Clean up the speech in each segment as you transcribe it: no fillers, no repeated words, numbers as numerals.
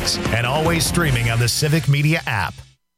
podcasts and always streaming on the Civic Media app.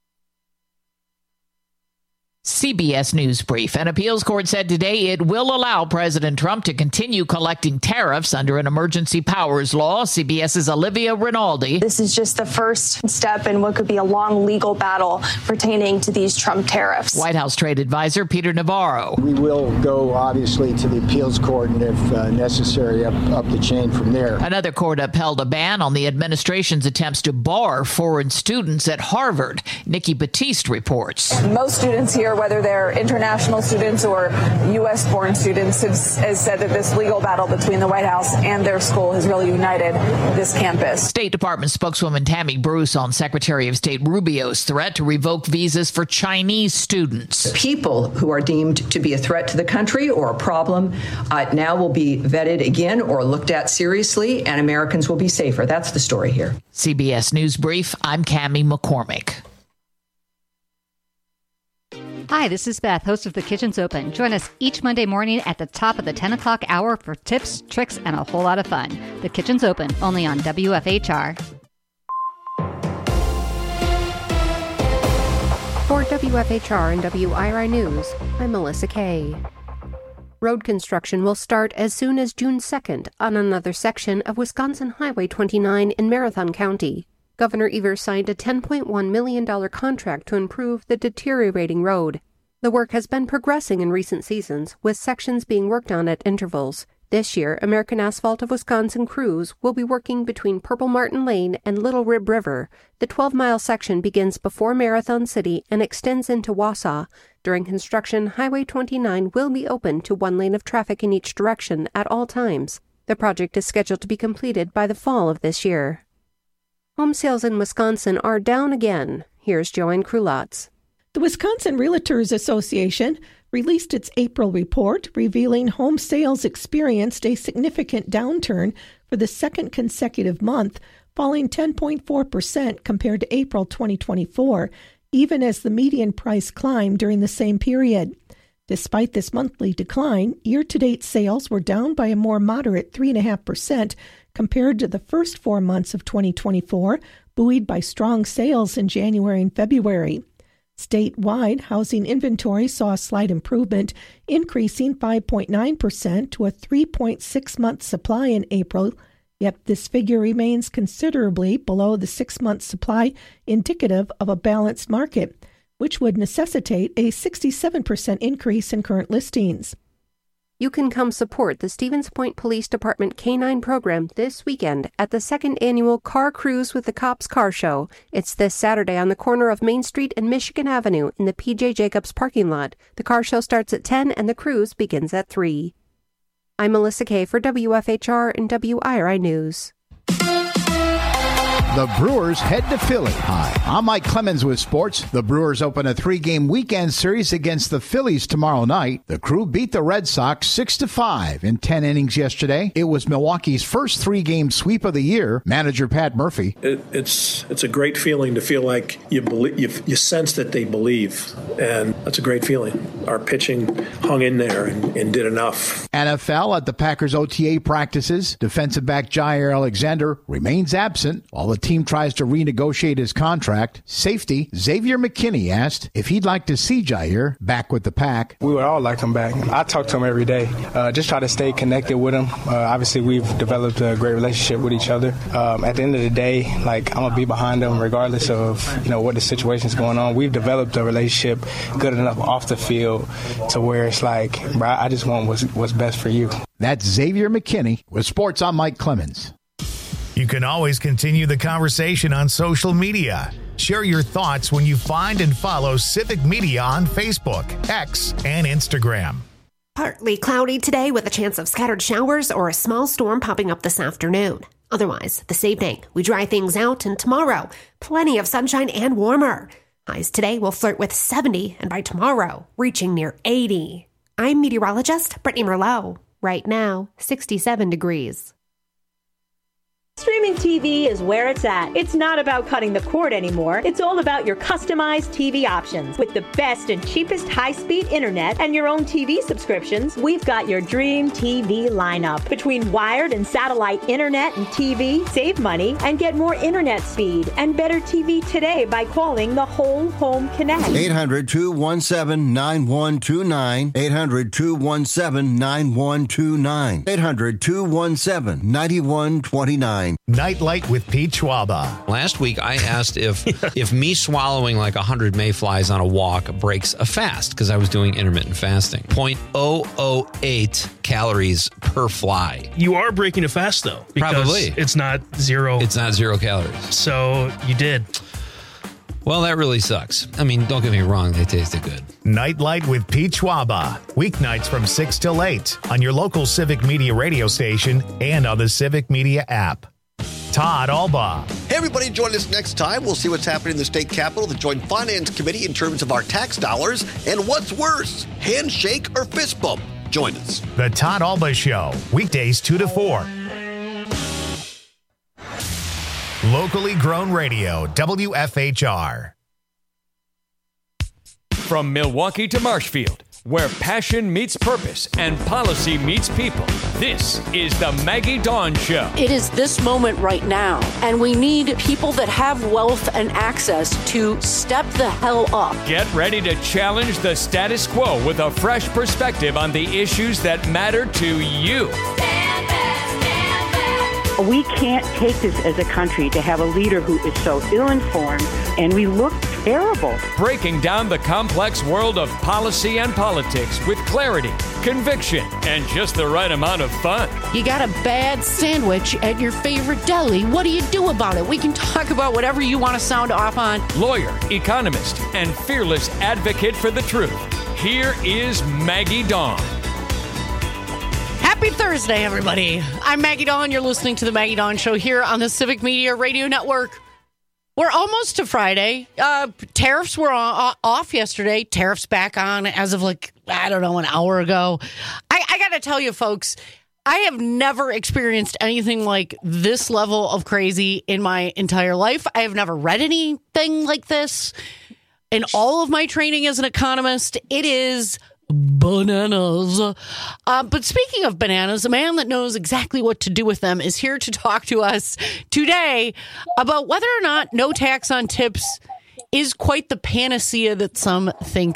CBS News Brief. An appeals court said today it will allow President Trump to continue collecting tariffs under an emergency powers law. CBS's Olivia Rinaldi. This is just the first step in what could be a long legal battle pertaining to these Trump tariffs. White House trade advisor Peter Navarro. We will go, obviously, to the appeals court and, if necessary, up the chain from there. Another court upheld a ban on the administration's attempts to bar foreign students at Harvard. Nikki Batiste reports. Most students here, whether they're international students or U.S.-born students, has said that this legal battle between the White House and their school has really united this campus. State Department spokeswoman Tammy Bruce on Secretary of State Rubio's threat to revoke visas for Chinese students. People who are deemed to be a threat to the country or a problem now will be vetted again or looked at seriously, and Americans will be safer. That's the story here. CBS News Brief, I'm Cammie McCormick. Hi, this is Beth, host of The Kitchen's Open. Join us each Monday morning at the top of the 10 o'clock hour for tips, tricks, and a whole lot of fun. The Kitchen's Open, only on WFHR. For WFHR and WIRI News, I'm Melissa Kay. Road construction will start as soon as June 2nd on another section of Wisconsin Highway 29 in Marathon County. Governor Evers signed a $10.1 million contract to improve the deteriorating road. The work has been progressing in recent seasons, with sections being worked on at intervals. This year, American Asphalt of Wisconsin crews will be working between Purple Martin Lane and Little Rib River. The 12-mile section begins before Marathon City and extends into Wausau. During construction, Highway 29 will be open to one lane of traffic in each direction at all times. The project is scheduled to be completed by the fall of this year. Home sales in Wisconsin are down again. Here's Joanne Krulotz. The Wisconsin Realtors Association released its April report, revealing home sales experienced a significant downturn for the second consecutive month, falling 10.4% compared to April 2024, even as the median price climbed during the same period. Despite this monthly decline, year-to-date sales were down by a more moderate 3.5%, compared to the first 4 months of 2024, buoyed by strong sales in January and February. Statewide, housing inventory saw a slight improvement, increasing 5.9% to a 3.6-month supply in April, yet this figure remains considerably below the 6-month supply, indicative of a balanced market, which would necessitate a 67% increase in current listings. You can come support the Stevens Point Police Department K-9 program this weekend at the second annual Car Cruise with the Cops Car Show. It's this Saturday on the corner of Main Street and Michigan Avenue in the P.J. Jacobs parking lot. The car show starts at 10 and the cruise begins at 3. I'm Melissa Kay for WFHR and WIRI News. The Brewers head to Philly. Hi, I'm Mike Clemens with sports. The Brewers open a 3-game weekend series against the Phillies tomorrow night. The Crew beat the Red Sox 6-5 in 10 innings yesterday. It was Milwaukee's first 3-game sweep of the year. Manager Pat Murphy. It's a great feeling to feel like you sense that they believe, and that's a great feeling. Our pitching hung in there and did enough. NFL at the Packers OTA practices. Defensive back Jair Alexander remains absent while the team tries to renegotiate his contract. Safety Xavier McKinney asked if he'd like to see Jair back with the Pack. We would all like him back. I talk to him every day. Just try to stay connected with him. Obviously, we've developed a great relationship with each other. At the end of the day, I'm going to be behind him regardless of what the situation's going on. We've developed a relationship good enough off the field to where it's like, bro, I just want what's best for you. That's Xavier McKinney. With sports, I'm Mike Clemens. You can always continue the conversation on social media. Share your thoughts when you find and follow Civic Media on Facebook, X, and Instagram. Partly cloudy today with a chance of scattered showers or a small storm popping up this afternoon. Otherwise, this evening, we dry things out, and tomorrow, plenty of sunshine and warmer. Highs today will flirt with 70, and by tomorrow, reaching near 80. I'm meteorologist Brittany Merlot. Right now, 67 degrees. Streaming TV is where it's at. It's not about cutting the cord anymore. It's all about your customized TV options. With the best and cheapest high-speed internet and your own TV subscriptions, we've got your dream TV lineup. Between wired and satellite internet and TV, save money and get more internet speed and better TV today by calling the Whole Home Connect. 800-217-9129. 800-217-9129. 800-217-9129. Nightlight with Pete Schwaba. Last week, I asked if me swallowing like 100 mayflies on a walk breaks a fast, because I was doing intermittent fasting. 0.008 calories per fly. You are breaking a fast, though. Because Probably. It's not zero. It's not 0 calories. So you did. Well, that really sucks. I mean, don't get me wrong, they tasted good. Nightlight with Pete Schwaba. Weeknights from 6 till 8 on your local Civic Media radio station and on the Civic Media app. Todd Alba. Hey, everybody, join us next time. We'll see what's happening in the state capitol, the Joint Finance Committee in terms of our tax dollars, and what's worse, handshake or fist bump. Join us. The Todd Alba Show, weekdays 2 to 4. Locally grown radio, WFHR. From Milwaukee to Marshfield, where passion meets purpose and policy meets people, this is the Maggie Dawn Show. It is this moment right now, and we need people that have wealth and access to step the hell up. Get ready to challenge the status quo with a fresh perspective on the issues that matter to you. We can't take this as a country to have a leader who is so ill-informed, and we look terrible. Breaking down the complex world of policy and politics with clarity, conviction, and just the right amount of fun. You got a bad sandwich at your favorite deli. What do you do about it? We can talk about whatever you want to sound off on. Lawyer, economist, and fearless advocate for the truth. Here is Maggie Dawn. Happy Thursday, everybody. I'm Maggie Dawn. You're listening to the Maggie Dawn Show here on the Civic Media Radio Network. We're almost to Friday. Tariffs were off yesterday. Tariffs back on as of an hour ago. I got to tell you, folks, I have never experienced anything like this level of crazy in my entire life. I have never read anything like this. In all of my training as an economist, it is bananas. But speaking of bananas, a man that knows exactly what to do with them is here to talk to us today about whether or not no tax on tips is quite the panacea that some think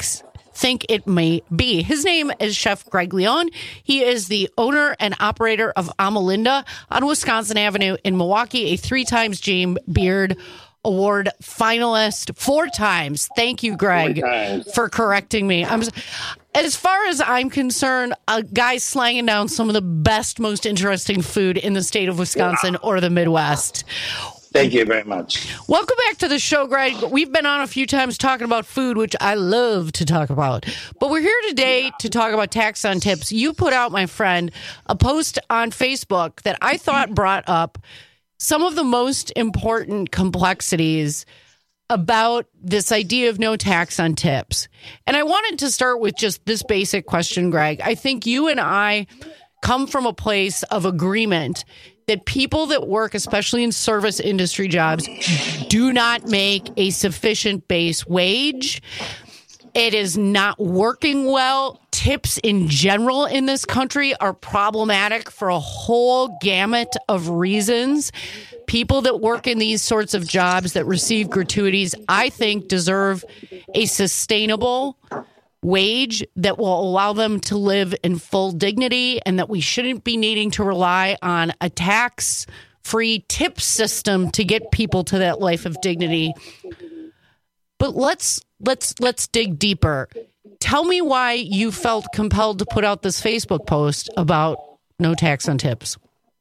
it may be. His name is Chef Greg Leon. He is the owner and operator of Amalinda on Wisconsin Avenue in Milwaukee, a 3 times James Beard Award finalist, 4 times. Thank you, Greg, for correcting me. As far as I'm concerned, a guy slanging down some of the best, most interesting food in the state of Wisconsin or the Midwest. Thank you very much. Welcome back to the show, Greg. We've been on a few times talking about food, which I love to talk about. But we're here today to talk about tax on tips. You put out, my friend, a post on Facebook that I thought brought up some of the most important complexities about this idea of no tax on tips. And I wanted to start with just this basic question, Greg. I think you and I come from a place of agreement that people that work, especially in service industry jobs, do not make a sufficient base wage. It is not working well. Tips in general in this country are problematic for a whole gamut of reasons. People that work in these sorts of jobs that receive gratuities, I think, deserve a sustainable wage that will allow them to live in full dignity, and that we shouldn't be needing to rely on a tax-free tip system to get people to that life of dignity. But let's dig deeper. Tell me why you felt compelled to put out this Facebook post about no tax on tips.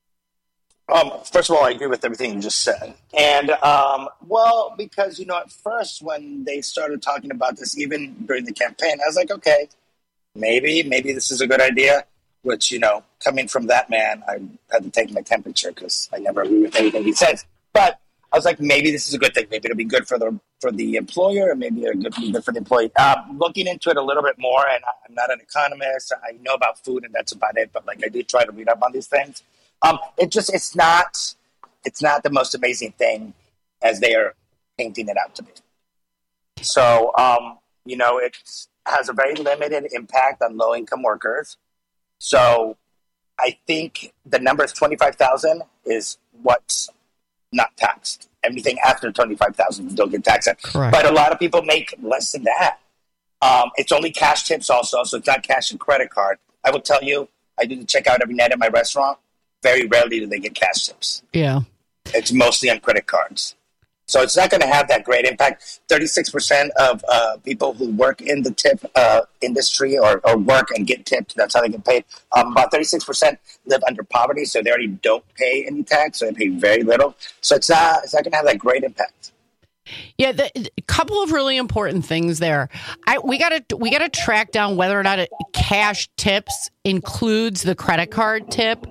First of all, I agree with everything you just said. And, because, at first when they started talking about this, even during the campaign, I was like, okay, maybe this is a good idea, which, coming from that man, I had to take my temperature because I never agree with anything he says. But I was like, maybe this is a good thing. Maybe it'll be good for the employer, and maybe it'll be good for the employee. Looking into it a little bit more, and I'm not an economist. I know about food, and that's about it. But I do try to read up on these things. It's not it's not the most amazing thing as they are painting it out to be. So, it has a very limited impact on low-income workers. So I think the number is 25,000 is what's not taxed. Everything after 25,000 don't get taxed. Correct. But a lot of people make less than that. It's only cash tips also, so it's not cash and credit card. I will tell you, I do the checkout every night at my restaurant. Very rarely do they get cash tips. Yeah. It's mostly on credit cards. So it's not going to have that great impact. 36% of people who work in the tip industry or work and get tipped, that's how they get paid. About 36% live under poverty, so they already don't pay any tax, so they pay very little. So it's not going to have that great impact. Yeah, a couple of really important things there. We gotta track down whether or not cash tips includes the credit card tip.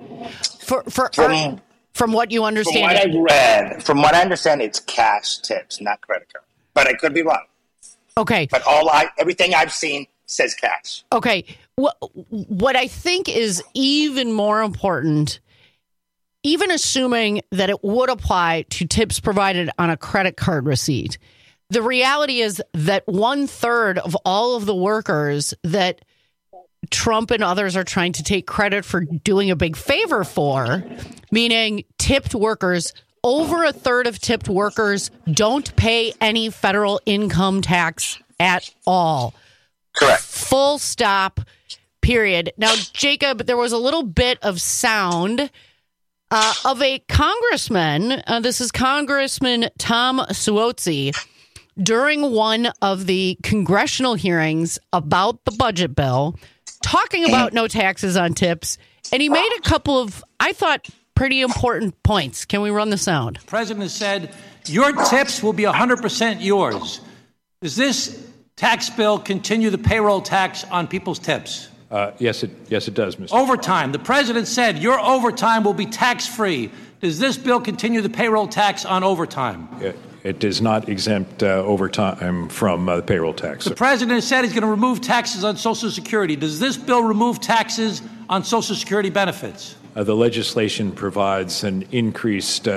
From what you understand, From what I understand, it's cash tips, not credit card. But I could be wrong. Okay. But everything I've seen says cash. Okay. What I think is even more important, even assuming that it would apply to tips provided on a credit card receipt, the reality is that 1/3 of all of the workers that Trump and others are trying to take credit for doing a big favor for, meaning tipped workers, over 1/3 of tipped workers don't pay any federal income tax at all. Correct. Full stop, period. Now, Jacob, there was a little bit of sound of a congressman. This is Congressman Tom Suozzi. During one of the congressional hearings about the budget bill, talking about no taxes on tips, and he made a couple of, I thought, pretty important points. Can we run the sound? The president said, your tips will be 100% yours. Does this tax bill continue the payroll tax on people's tips? Yes, it does, Mr. Overtime. The president said your overtime will be tax-free. Does this bill continue the payroll tax on overtime? It does not exempt overtime from the payroll tax. The president said he's going to remove taxes on Social Security. Does this bill remove taxes on Social Security benefits? The legislation provides an increased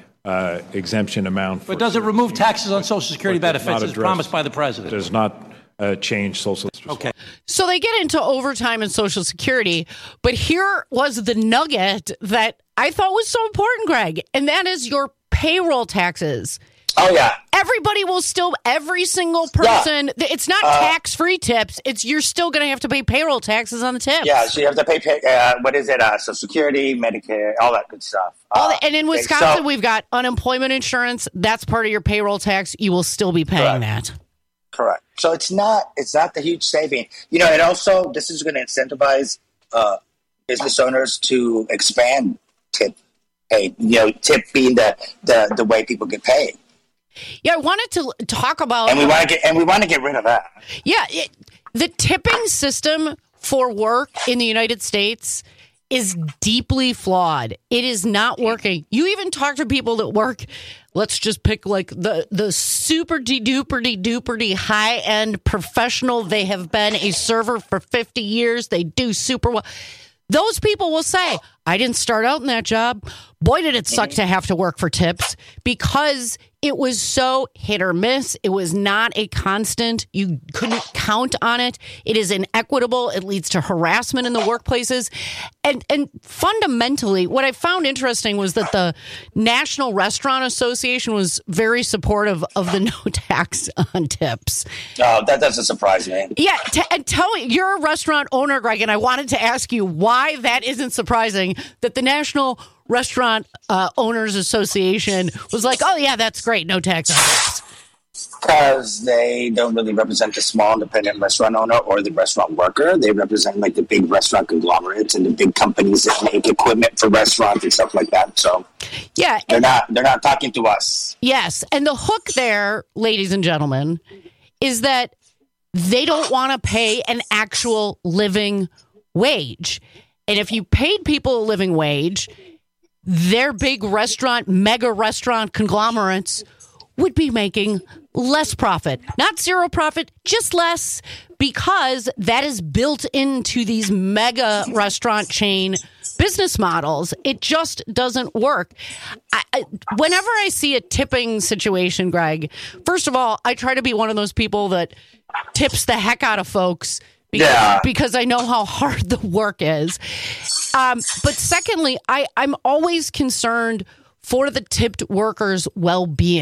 exemption amount. But does it remove taxes on Social Security benefits as promised by the president? It does not change Social Security. Okay. So they get into overtime and Social Security, but here was the nugget that I thought was so important, Greg, and that is your payroll taxes. Oh, yeah. Everybody will still, every single person, it's not tax-free tips. You're still going to have to pay payroll taxes on the tips. Yeah, so you have to pay Social Security, Medicare, all that good stuff. And in Wisconsin, we've got unemployment insurance. That's part of your payroll tax. You will still be paying that. Correct. So it's not the huge saving. And also this is going to incentivize business owners to expand tip pay. Tip being the way people get paid. Yeah, I wanted to talk about, and we want to get rid of that. Yeah, the tipping system for work in the United States is deeply flawed. It is not working. You even talk to people that work. Let's just pick like the super duper high end professional. They have been a server for 50 years. They do super well. Those people will say, I didn't start out in that job. Boy, did it suck to have to work for tips, because it was so hit or miss. It was not a constant. You couldn't count on it. It is inequitable. It leads to harassment in the workplaces. And fundamentally, what I found interesting was that the National Restaurant Association was very supportive of the no tax on tips. Oh, that doesn't surprise me. Yeah, and tell me, you're a restaurant owner, Greg, and I wanted to ask you why that isn't surprising, that the National Restaurant Owners Association was like, oh, yeah, that's great. No tax on tips. Because they don't really represent the small independent restaurant owner or the restaurant worker. They represent like the big restaurant conglomerates and the big companies that make equipment for restaurants and stuff like that. So yeah, they're not talking to us. Yes. And the hook there, ladies and gentlemen, is that they don't want to pay an actual living wage. And if you paid people a living wage, their big mega restaurant conglomerates would be making less profit. Not zero profit, just less, because that is built into these mega restaurant chain business models. It just doesn't work. Whenever I see a tipping situation, Greg, first of all, I try to be one of those people that tips the heck out of folks because I know how hard the work is. But secondly, I'm always concerned for the tipped workers' well-being.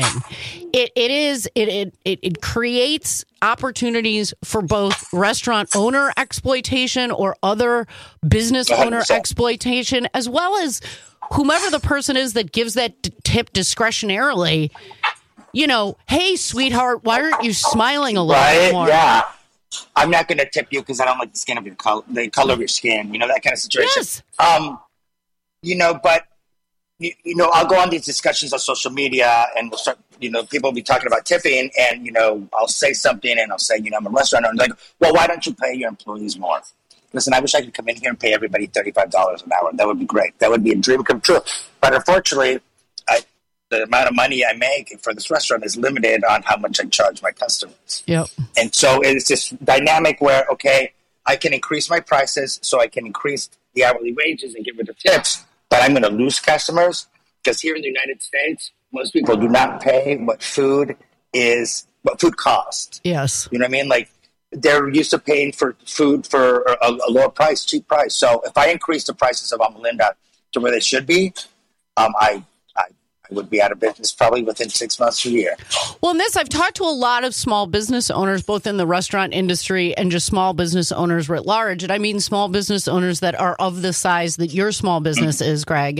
It creates opportunities for both restaurant owner exploitation or other business owner exploitation, as well as whomever the person is that gives that tip discretionarily. You know, hey, sweetheart, why aren't you smiling a little bit more? Yeah. I'm not going to tip you because I don't like the skin of your color, the color of your skin, you know, that kind of situation. Yes. You know, but, you know, I'll go on these discussions on social media and we'll start, you know, people will be talking about tipping and, you know, I'll say something and I'll say, you know, I'm a restaurant owner. Like, well, why don't you pay your employees more? Listen, I wish I could come in here and pay everybody $35 an hour. That would be great. That would be a dream come true. But unfortunately, the amount of money I make for this restaurant is limited on how much I charge my customers. Yep. And so it's this dynamic where, okay, I can increase my prices so I can increase the hourly wages and get rid of tips, but I'm going to lose customers because here in the United States, most people do not pay what food costs. Yes. You know what I mean? Like, they're used to paying for food for a lower price, cheap price. So if I increase the prices of Ama Linda to where they should be, I would be out of business probably within 6 months to a year. Well, in this, I've talked to a lot of small business owners, both in the restaurant industry and just small business owners writ large. And I mean small business owners that are of the size that your small business is, Greg.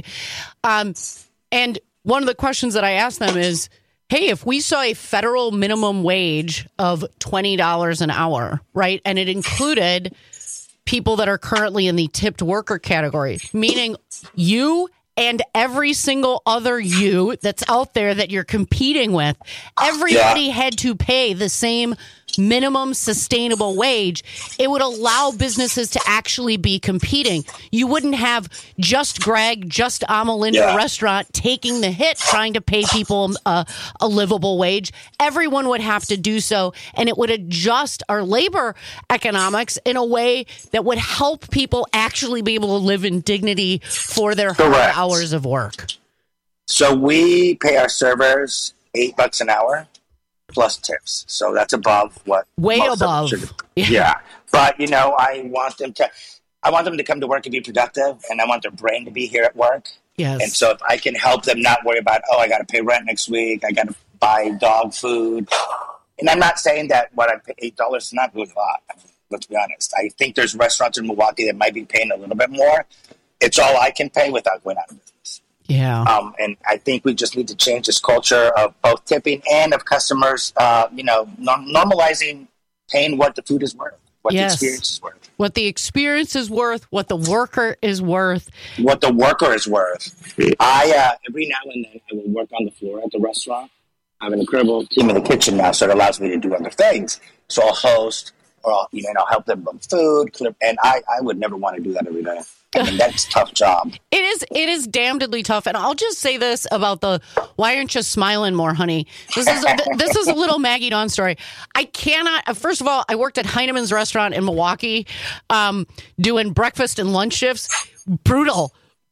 And one of the questions that I ask them is, hey, if we saw a federal minimum wage of $20 an hour, right, and it included people that are currently in the tipped worker category, meaning you and every single other you that's out there that you're competing with, everybody had to pay the same minimum sustainable wage, it would allow businesses to actually be competing. You wouldn't have just Greg, just Ama Linda restaurant taking the hit trying to pay people a livable wage. Everyone would have to do so, and it would adjust our labor economics in a way that would help people actually be able to live in dignity for their hard hours of work. So we pay our servers $8 an hour plus tips. So that's above what way above. Yeah. But you know, I want them to come to work and be productive, and I want their brain to be here at work. Yes. And so if I can help them not worry about, I got to pay rent next week, I got to buy dog food. And I'm not saying that what I pay $8 is not really a lot. Let's be honest. I think there's restaurants in Milwaukee that might be paying a little bit more. It's all I can pay without going out of business. Yeah. And I think we just need to change this culture of both tipping and of customers, normalizing paying what the food is worth, what the experience is worth. What the experience is worth, what the worker is worth. What the worker is worth. I every now and then I will work on the floor at the restaurant. I have an incredible team in the kitchen now, so it allows me to do other things. So I'll host, or I'll help them bring food, and I would never want to do that every day. I mean, that's a tough job. It is damnedly tough. And I'll just say this about the why aren't you smiling more, honey? This is a little Maggie Dawn story. I cannot. First of all, I worked at Heinemann's restaurant in Milwaukee, doing breakfast and lunch shifts. Brutal.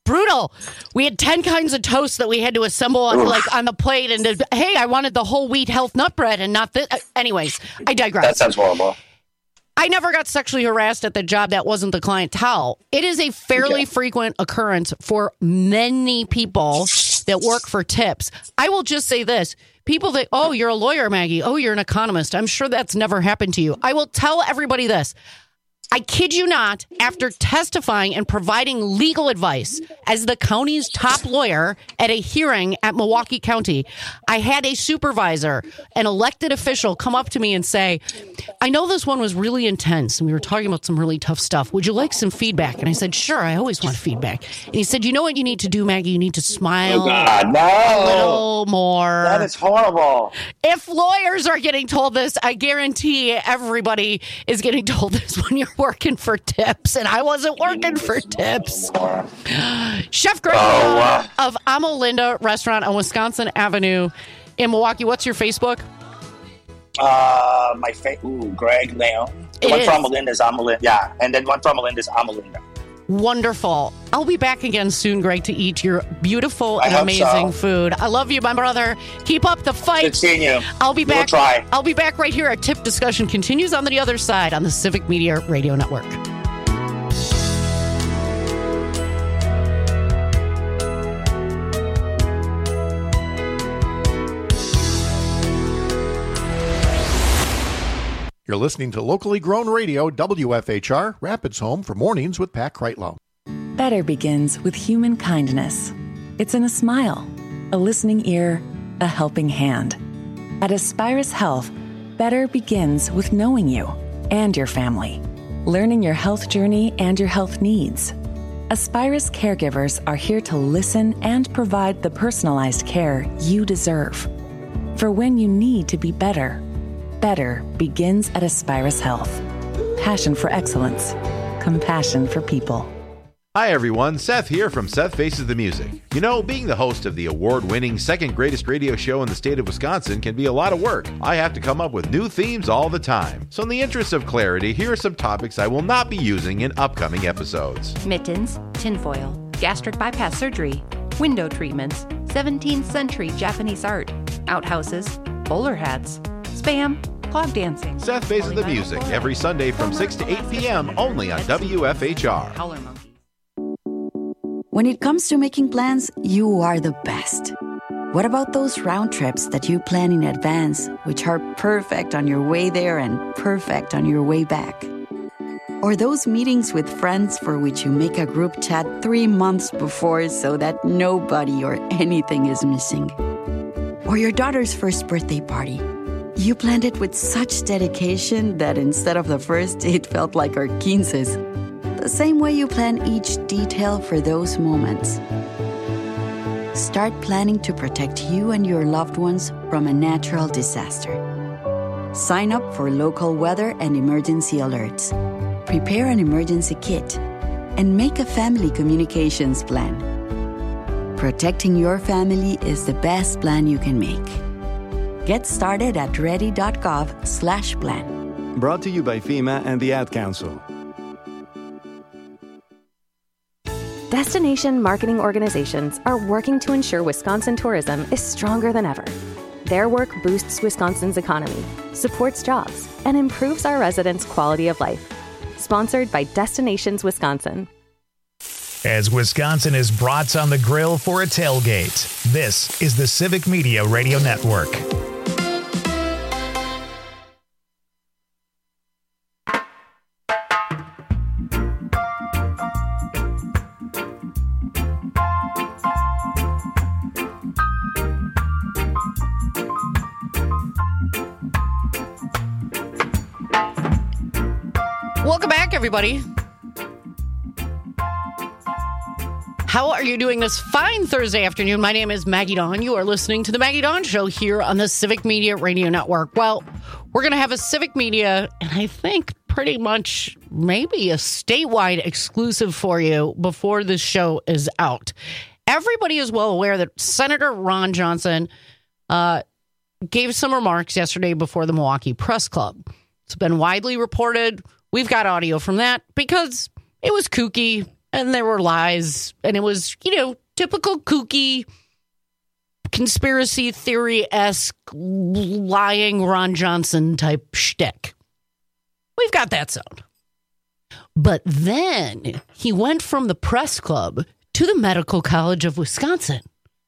We had 10 kinds of toast that we had to assemble on the plate. And hey, I wanted the whole wheat health nut bread and not this. Anyways, I digress. That sounds horrible. I never got sexually harassed at the job. That wasn't the clientele. It is a fairly frequent occurrence for many people that work for tips. I will just say this. People that, you're a lawyer, Maggie. Oh, you're an economist. I'm sure that's never happened to you. I will tell everybody this. I kid you not, after testifying and providing legal advice as the county's top lawyer at a hearing at Milwaukee County, I had a supervisor, an elected official, come up to me and say, I know this one was really intense and we were talking about some really tough stuff. Would you like some feedback? And I said, sure, I always want feedback. And he said, you know what you need to do, Maggie? You need to smile a little more. That is horrible. If lawyers are getting told this, I guarantee everybody is getting told this when you're working for tips, and I wasn't working for tips. Chef Greg of Ama Linda Restaurant on Wisconsin Avenue in Milwaukee. What's your Facebook? Greg Leon. The one from Ama Linda is Ama Linda. Yeah, and then one from Ama Linda is Ama Linda. wonderful. I'll be back again soon, Greg, to eat your beautiful and amazing food. I love you, my brother. Keep up the fight. Good seeing you. I'll be back. We'll try. I'll be back right here. Our tip discussion continues on the other side on the Civic Media Radio Network. You're listening to locally grown radio, WFHR, Rapids Home for Mornings with Pat Kreitlow. Better begins with human kindness. It's in a smile, a listening ear, a helping hand. At Aspirus Health, better begins with knowing you and your family, learning your health journey and your health needs. Aspirus caregivers are here to listen and provide the personalized care you deserve. For when you need to be better, better begins at Aspirus Health. Passion for excellence. Compassion for people. Hi everyone, Seth here from Seth Faces the Music. You know, being the host of the award-winning second greatest radio show in the state of Wisconsin can be a lot of work. I have to come up with new themes all the time. So in the interest of clarity, here are some topics I will not be using in upcoming episodes. Mittens, tinfoil, gastric bypass surgery, window treatments, 17th century Japanese art, outhouses, bowler hats, spam, clog dancing. Seth Faces the Music, every Sunday from 6 to 8 p.m. only on WFHR. When it comes to making plans, you are the best. What about those round trips that you plan in advance, which are perfect on your way there and perfect on your way back? Or those meetings with friends for which you make a group chat 3 months before so that nobody or anything is missing? Or your daughter's first birthday party. You planned it with such dedication that instead of the first, it felt like our 15s. The same way you plan each detail for those moments. Start planning to protect you and your loved ones from a natural disaster. Sign up for local weather and emergency alerts. Prepare an emergency kit. And make a family communications plan. Protecting your family is the best plan you can make. Get started at ready.gov/plan. Brought to you by FEMA and the Ad Council. Destination marketing organizations are working to ensure Wisconsin tourism is stronger than ever. Their work boosts Wisconsin's economy, supports jobs, and improves our residents' quality of life. Sponsored by Destinations Wisconsin. As Wisconsin is brats on the grill for a tailgate, this is the Civic Media Radio Network. Welcome back, everybody. How are you doing this fine Thursday afternoon? My name is Maggie Dawn. You are listening to the Maggie Dawn Show here on the Civic Media Radio Network. Well, we're going to have a Civic Media, and I think pretty much maybe a statewide exclusive for you before this show is out. Everybody is well aware that Senator Ron Johnson gave some remarks yesterday before the Milwaukee Press Club. It's been widely reported. We've got audio from that because it was kooky and there were lies and it was, typical kooky conspiracy theory-esque lying Ron Johnson type shtick. We've got that sound. But then he went from the press club to the Medical College of Wisconsin.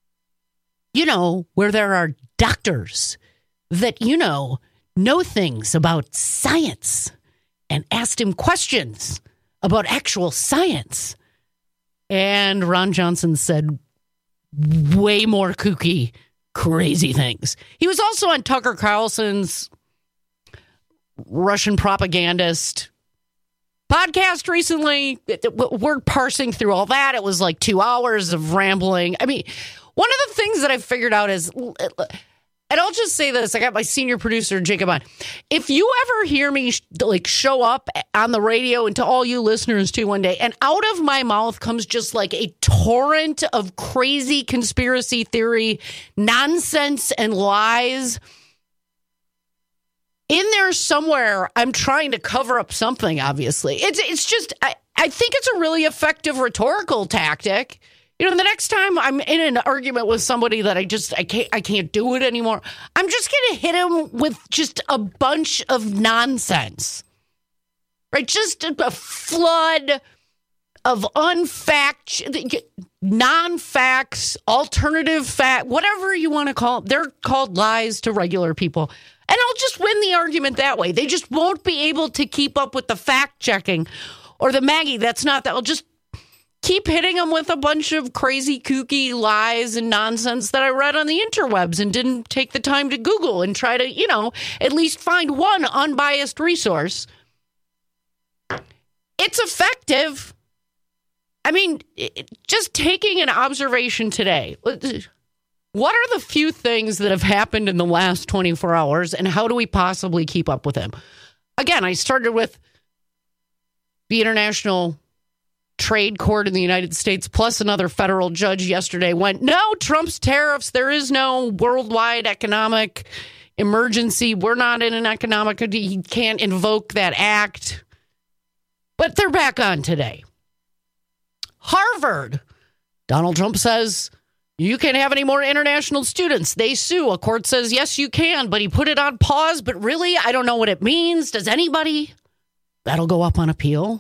Where there are doctors that, know things about science and asked him questions about actual science. And Ron Johnson said way more kooky, crazy things. He was also on Tucker Carlson's Russian propagandist podcast recently. We're parsing through all that. It was like 2 hours of rambling. I mean, one of the things that I figured out is, and I'll just say this, I got my senior producer, Jacob, on. If you ever hear me show up on the radio, and to all you listeners too one day, and out of my mouth comes just like a torrent of crazy conspiracy theory, nonsense, and lies, in there somewhere, I'm trying to cover up something, obviously. It's just, I think it's a really effective rhetorical tactic. The next time I'm in an argument with somebody that I can't do it anymore, I'm just going to hit him with just a bunch of nonsense. Right? Just a flood of non-facts, alternative fact, whatever you want to call it. They're called lies to regular people. And I'll just win the argument that way. They just won't be able to keep up with the fact-checking or the Maggie. That's not that. I'll just keep hitting them with a bunch of crazy, kooky lies and nonsense that I read on the interwebs and didn't take the time to Google and try to, at least find one unbiased resource. It's effective. I mean, just taking an observation today. What are the few things that have happened in the last 24 hours, and how do we possibly keep up with them? Again, I started with the International Trade Court in the United States, plus another federal judge yesterday went, no, Trump's tariffs, there is no worldwide economic emergency. We're not in an economic, he can't invoke that act. But they're back on today. Harvard, Donald Trump says, you can't have any more international students. They sue. A court says, yes, you can, but he put it on pause. But really, I don't know what it means. Does anybody? That'll go up on appeal.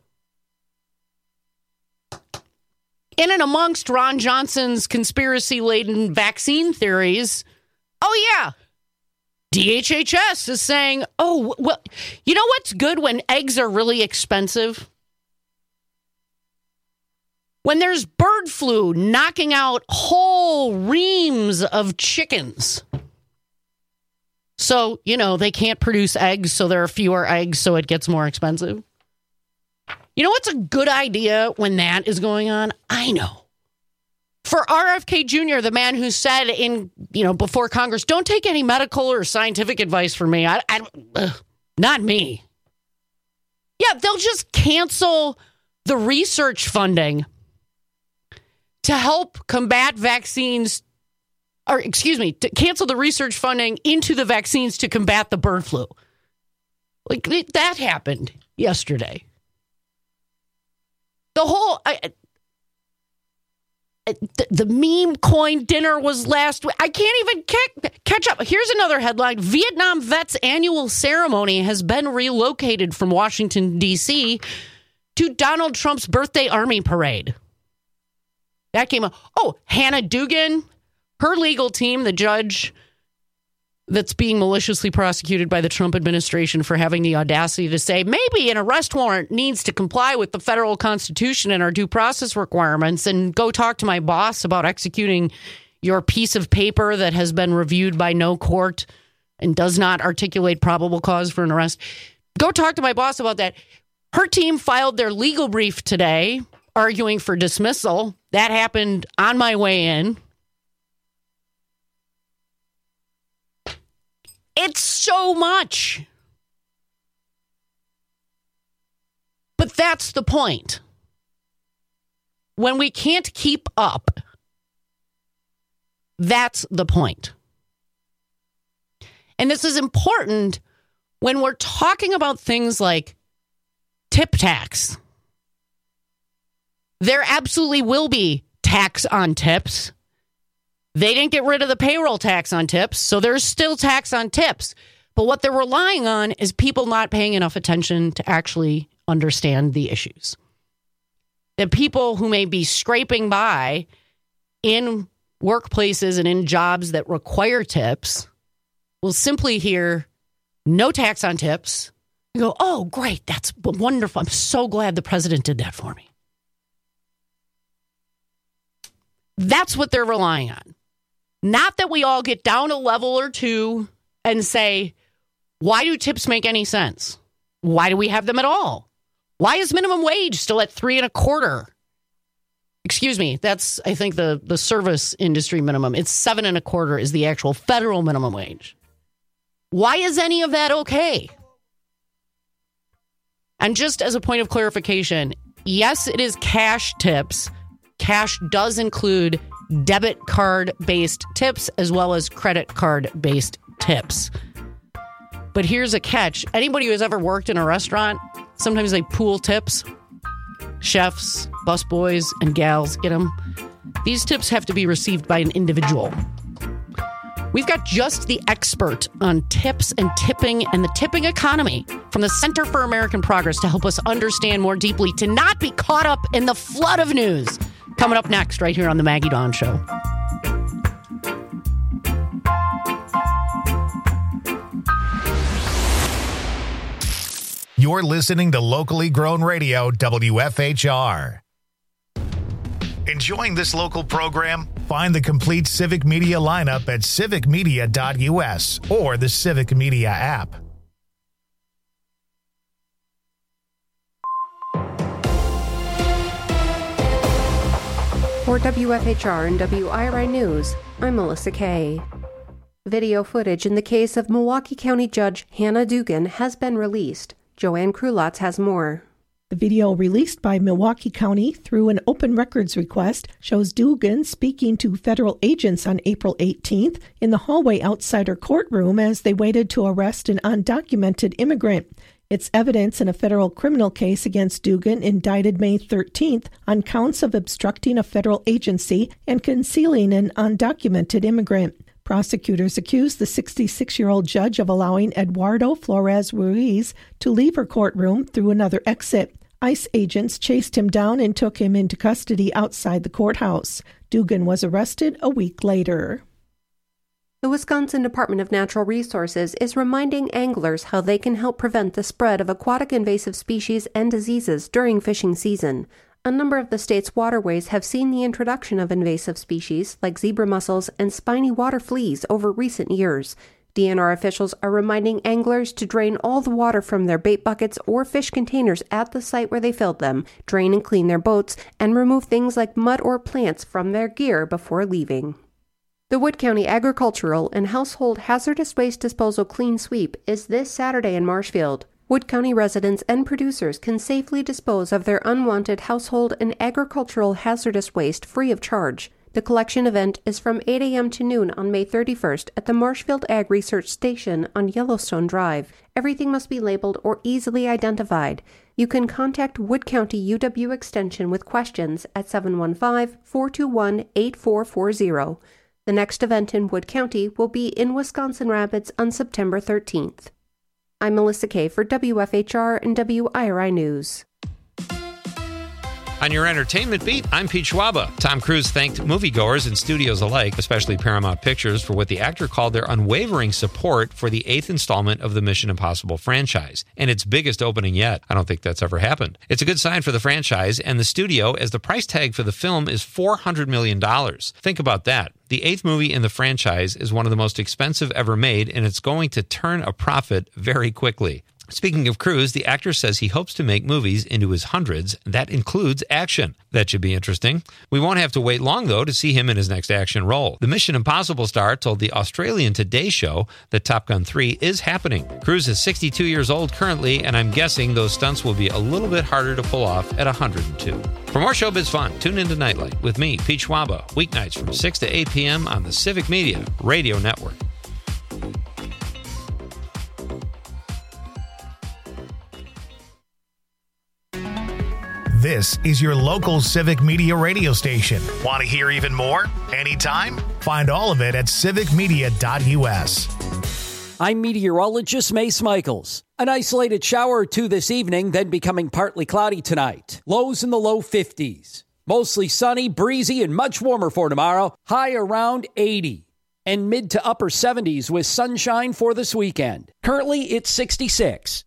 In and amongst Ron Johnson's conspiracy-laden vaccine theories, DHHS is saying, oh, well, you know what's good when eggs are really expensive? When there's bird flu knocking out whole reams of chickens. So, they can't produce eggs, so there are fewer eggs, so it gets more expensive. You know what's a good idea when that is going on? I know. For RFK Jr., the man who said before Congress, don't take any medical or scientific advice from me. Not me. Yeah, they'll just cancel the research funding to help combat vaccines, to cancel the research funding into the vaccines to combat the bird flu. That happened yesterday. The whole, the meme coin dinner was last week. I can't even catch up. Here's another headline. Vietnam vets' annual ceremony has been relocated from Washington, D.C. to Donald Trump's birthday army parade. That came up. Oh, Hannah Dugan, her legal team, the judge that's being maliciously prosecuted by the Trump administration for having the audacity to say maybe an arrest warrant needs to comply with the federal constitution and our due process requirements, and go talk to my boss about executing your piece of paper that has been reviewed by no court and does not articulate probable cause for an arrest. Go talk to my boss about that. Her team filed their legal brief today, arguing for dismissal. That happened on my way in. It's so much. But that's the point. When we can't keep up, that's the point. And this is important when we're talking about things like tip tax. There absolutely will be tax on tips. They didn't get rid of the payroll tax on tips, so there's still tax on tips. But what they're relying on is people not paying enough attention to actually understand the issues. That people who may be scraping by in workplaces and in jobs that require tips will simply hear no tax on tips and go, oh, great, that's wonderful. I'm so glad the president did that for me. That's what they're relying on. Not that we all get down a level or two and say, why do tips make any sense? Why do we have them at all? Why is minimum wage still at $3.25? Excuse me, that's, I think, the service industry minimum. It's $7.25 is the actual federal minimum wage. Why is any of that okay? And just as a point of clarification, yes, it is cash tips. Cash does include debit card-based tips as well as credit card-based tips. But here's a catch. Anybody who has ever worked in a restaurant, sometimes they pool tips. chefs, busboys, and gals, get them? These tips have to be received by an individual. We've got just the expert on tips and tipping and the tipping economy from the Center for American Progress to help us understand more deeply, to not be caught up in the flood of news. Coming up next, right here on The Maggie Dawn Show. You're listening to locally grown radio, WFHR. Enjoying this local program? Find the complete Civic Media lineup at civicmedia.us or the Civic Media app. For WFHR and WIRI News, I'm Melissa Kay. Video footage in the case of Milwaukee County Judge Hannah Dugan has been released. Joanne Krulotz has more. The video released by Milwaukee County through an open records request shows Dugan speaking to federal agents on April 18th in the hallway outside her courtroom as they waited to arrest an undocumented immigrant. It's evidence in a federal criminal case against Dugan indicted May 13th on counts of obstructing a federal agency and concealing an undocumented immigrant. Prosecutors accused the 66-year-old judge of allowing Eduardo Flores Ruiz to leave her courtroom through another exit. ICE agents chased him down and took him into custody outside the courthouse. Dugan was arrested a week later. The Wisconsin Department of Natural Resources is reminding anglers how they can help prevent the spread of aquatic invasive species and diseases during fishing season. A number of the state's waterways have seen the introduction of invasive species like zebra mussels and spiny water fleas over recent years. DNR officials are reminding anglers to drain all the water from their bait buckets or fish containers at the site where they filled them, drain and clean their boats, and remove things like mud or plants from their gear before leaving. The Wood County Agricultural and Household Hazardous Waste Disposal Clean Sweep is this Saturday in Marshfield. Wood County residents and producers can safely dispose of their unwanted household and agricultural hazardous waste free of charge. The collection event is from 8 a.m. to noon on May 31st at the Marshfield Ag Research Station on Yellowstone Drive. Everything must be labeled or easily identified. You can contact Wood County UW Extension with questions at 715-421-8440. The next event in Wood County will be in Wisconsin Rapids on September 13th. I'm Melissa Kay for WFHR and WIRI News. On your entertainment beat, I'm Pete Schwaba. Tom Cruise thanked moviegoers and studios alike, especially Paramount Pictures, for what the actor called their unwavering support for the 8th installment of the Mission Impossible franchise, and its biggest opening yet. I don't think that's ever happened. It's a good sign for the franchise and the studio, as the price tag for the film is $400 million. Think about that. The 8th movie in the franchise is one of the most expensive ever made, and it's going to turn a profit very quickly. Speaking of Cruise, the actor says he hopes to make movies into his hundreds. That includes action. That should be interesting. We won't have to wait long, though, to see him in his next action role. The Mission Impossible star told the Australian Today Show that Top Gun 3 is happening. Cruise is 62 years old currently, and I'm guessing those stunts will be a little bit harder to pull off at 102. For more showbiz fun, tune into Nightlight with me, Pete Schwaba, weeknights from 6 to 8 p.m. on the Civic Media Radio Network. This is your local Civic Media radio station. Want to hear even more? Anytime? Find all of it at civicmedia.us. I'm meteorologist Mace Michaels. An isolated shower or two this evening, then becoming partly cloudy tonight. Lows in the low 50s. Mostly sunny, breezy, and much warmer for tomorrow. High around 80. And mid to upper 70s with sunshine for this weekend. Currently, it's 66.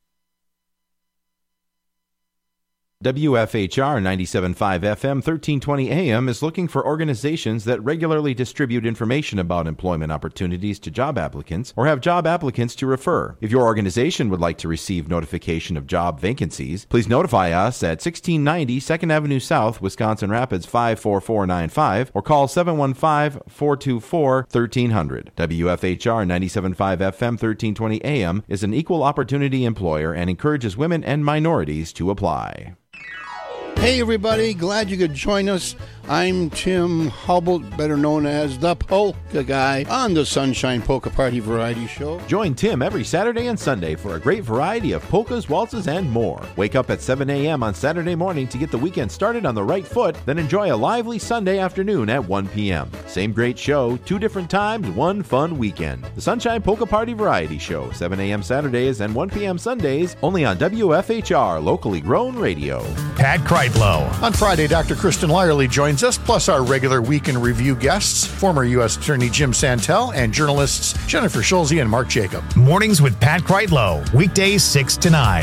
WFHR 97.5 FM 1320 AM is looking for organizations that regularly distribute information about employment opportunities to job applicants or have job applicants to refer. If your organization would like to receive notification of job vacancies, please notify us at 1690 2nd Avenue South, Wisconsin Rapids 54495 or call 715-424-1300. WFHR 97.5 FM 1320 AM is an equal opportunity employer and encourages women and minorities to apply. Hey everybody, glad you could join us I'm Tim Hubble, better known as the Polka Guy, on the Sunshine Polka Party Variety Show. Join Tim every Saturday and Sunday for a great variety of polkas, waltzes, and more. Wake up at 7 a.m. on Saturday morning to get the weekend started on the right foot, then enjoy a lively Sunday afternoon at 1 p.m. Same great show, 2 different times, one fun weekend. The Sunshine Polka Party Variety Show, 7 a.m. Saturdays and 1 p.m. Sundays, only on WFHR, locally grown radio. Pat Kreitlow. On Friday, Dr. Kristen Lyerly joins us, plus our regular Week in Review guests, former U.S. Attorney Jim Santel and journalists Jennifer Schulze and Mark Jacob. Mornings with Pat Kreitlow, weekdays 6 to 9.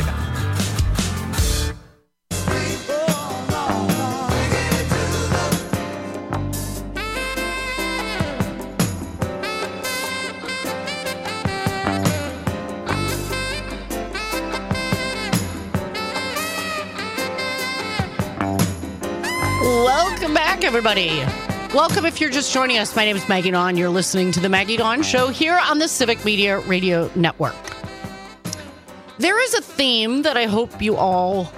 Welcome back, everybody. Welcome if you're just joining us. My name is Maggie Dawn. You're listening to the Maggie Dawn Show here on the Civic Media Radio Network. There is a theme that I hope you all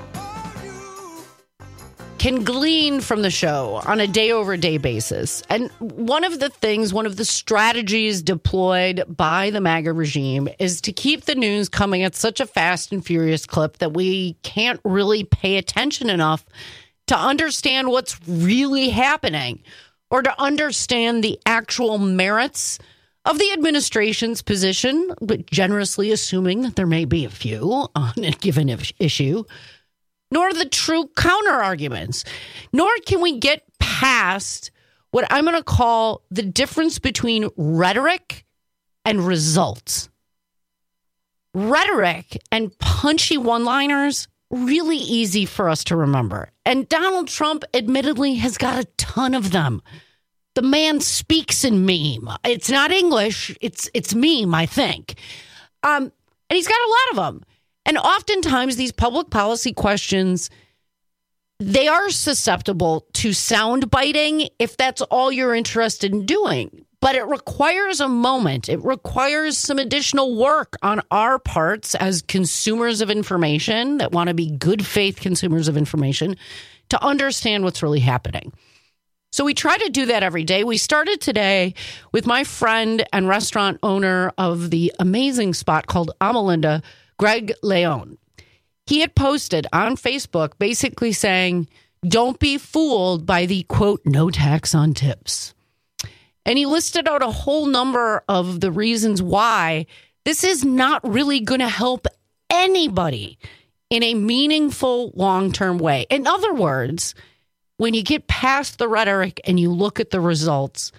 can glean from the show on a day-over-day basis. And one of the strategies deployed by the MAGA regime is to keep the news coming at such a fast and furious clip that we can't really pay attention enough to understand what's really happening or to understand the actual merits of the administration's position, but generously assuming that there may be a few on a given issue, nor the true counter-arguments, nor can we get past what I'm going to call the difference between rhetoric and results. Rhetoric and punchy one-liners, really easy for us to remember. And Donald Trump admittedly has got a ton of them. The man speaks in meme. It's not English. It's meme, I think. And he's got a lot of them. And oftentimes these public policy questions, they are susceptible to sound biting if that's all you're interested in doing. But it requires a moment. It requires some additional work on our parts as consumers of information that want to be good faith consumers of information to understand what's really happening. So we try to do that every day. We started today with my friend and restaurant owner of the amazing spot called Amalinda, Greg Leone. He had posted on Facebook basically saying, don't be fooled by the, quote, no tax on tips. And he listed out a whole number of the reasons why this is not really going to help anybody in a meaningful long-term way. In other words, when you get past the rhetoric and you look at the results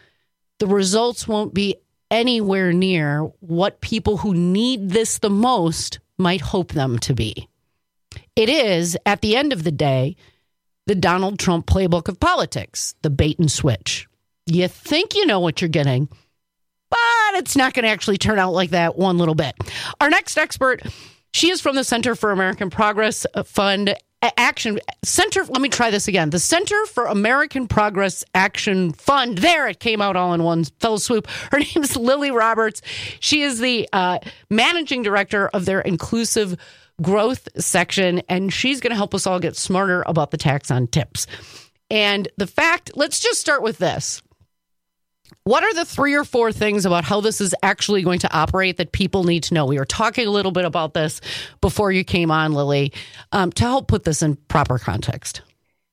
won't be anywhere near what people who need this the most might hope them to be. It is, at the end of the day, the Donald Trump playbook of politics, the bait and switch. You think you know what you're getting, but it's not going to actually turn out like that one little bit. Our next expert, she is from the Center for American Progress Fund Action Center. Let me try this again. The Center for American Progress Action Fund. There, it came out all in one fell swoop. Her name is Lily Roberts. She is the managing director of their inclusive growth section, and she's going to help us all get smarter about the tax on tips. And the fact, let's just start with this. What are the 3 or 4 things about how this is actually going to operate that people need to know? We were talking a little bit about this before you came on, Lily, to help put this in proper context.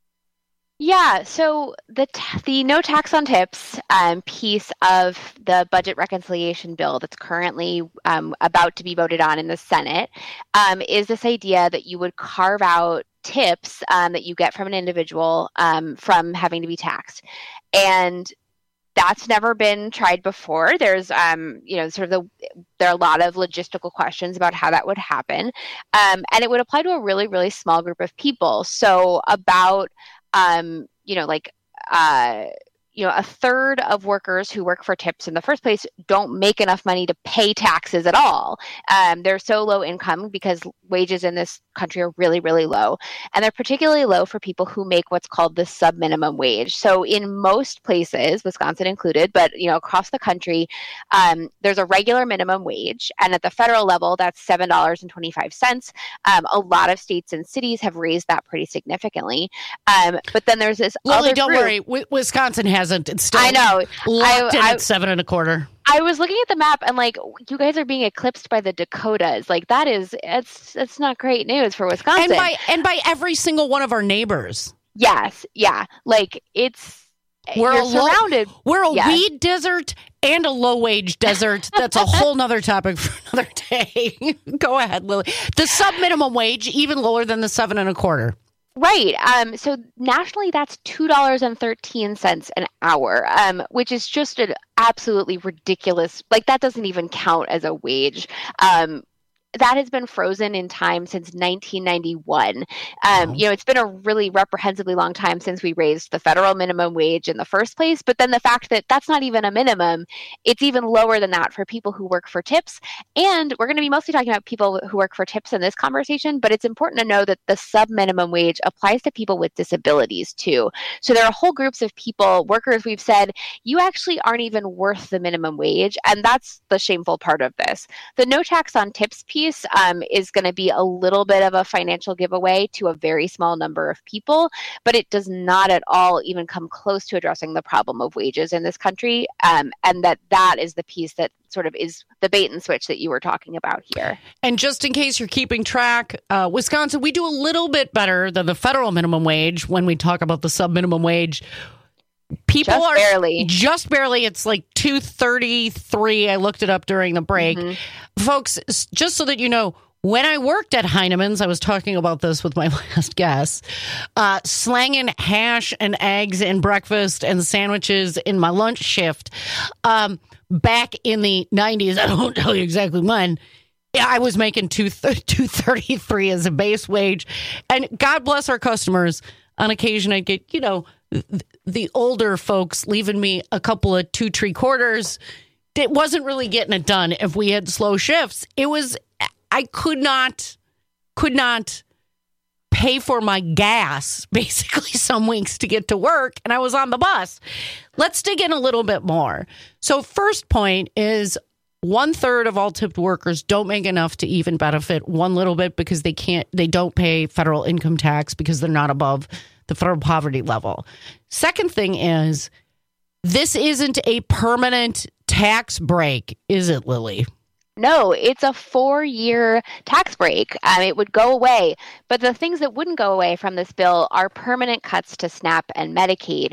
Yeah, so the no tax on tips piece of the budget reconciliation bill that's currently about to be voted on in the Senate is this idea that you would carve out tips that you get from an individual from having to be taxed. And that's never been tried before. There's, there are a lot of logistical questions about how that would happen. And it would apply to a really, really small group of people. So about, a third of workers who work for tips in the first place don't make enough money to pay taxes at all. They're so low income because wages in this country are really, really low. And they're particularly low for people who make what's called the sub-minimum wage. So in most places, Wisconsin included, but across the country, there's a regular minimum wage. And at the federal level, that's $7.25. A lot of states and cities have raised that pretty significantly. But then there's this Lily, other don't group. worry. Wisconsin hasn't. It's still I know. locked in at 7.25. I was looking at the map and you guys are being eclipsed by the Dakotas. It's not great news for Wisconsin. And by every single one of our neighbors. Yes. Yeah. You're surrounded. We're a weed desert and a low wage desert. That's a whole nother topic for another day. Go ahead, Lily. The sub minimum wage, even lower than the 7.25. Right. So nationally, that's $2.13 an hour, which is just an absolutely ridiculous. That doesn't even count as a wage. That has been frozen in time since 1991. It's been a really reprehensibly long time since we raised the federal minimum wage in the first place. But then the fact that that's not even a minimum, it's even lower than that for people who work for tips. And we're going to be mostly talking about people who work for tips in this conversation. But it's important to know that the sub minimum wage applies to people with disabilities too. So there are whole groups of people, workers, we've said, you actually aren't even worth the minimum wage. And that's the shameful part of this. The no tax on tips piece is going to be a little bit of a financial giveaway to a very small number of people, but it does not at all even come close to addressing the problem of wages in this country, and that is the piece that sort of is the bait and switch that you were talking about here. And just in case you're keeping track, Wisconsin, we do a little bit better than the federal minimum wage when we talk about the sub-minimum wage. People just are barely. Just barely. It's $2.33. I looked it up during the break. Mm-hmm. Folks, just so that you know, when I worked at Heinemann's, I was talking about this with my last guest, slanging hash and eggs and breakfast and sandwiches in my lunch shift back in the 90s. I won't tell you exactly when. I was making $2.33 as a base wage. And God bless our customers. On occasion, I'd get, the older folks leaving me a couple of 2 3/4. It wasn't really getting it done if we had slow shifts. I could not pay for my gas basically some weeks to get to work, and I was on the bus. Let's dig in a little bit more. So first point is 1/3 of all tipped workers don't make enough to even benefit one little bit because they don't pay federal income tax because they're not above the federal poverty level. Second thing is, this isn't a permanent tax break, is it, Lily? No, it's a 4-year tax break. It would go away. But the things that wouldn't go away from this bill are permanent cuts to SNAP and Medicaid.